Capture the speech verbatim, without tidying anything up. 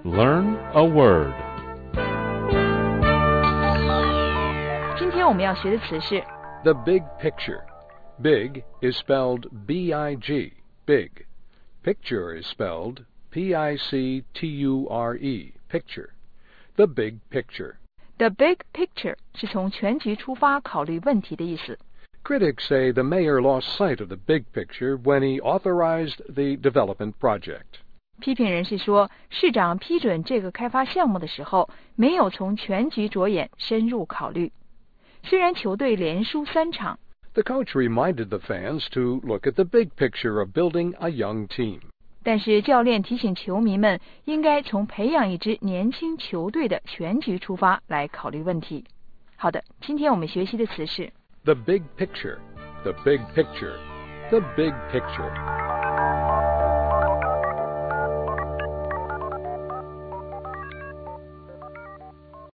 Learn a word. 今天我们要学的词是 The big picture. Big is spelled B I G, big. Picture is spelled P I C T U R E, picture. The big picture. The big picture 是从全局出发考虑问题的意思。 Critics say the mayor lost sight of the big picture when he authorized the development project. 批评人士说，市长批准这个开发项目的时候，没有从全局着眼，深入考虑。虽然球队连输三场， The coach reminded the fans to look at the big picture of building a young team. 但是教练提醒球迷们，应该从培养一支年轻球队的全局出发来考虑问题。好的，今天我们学习的词是 The big picture. The big picture. The big picture.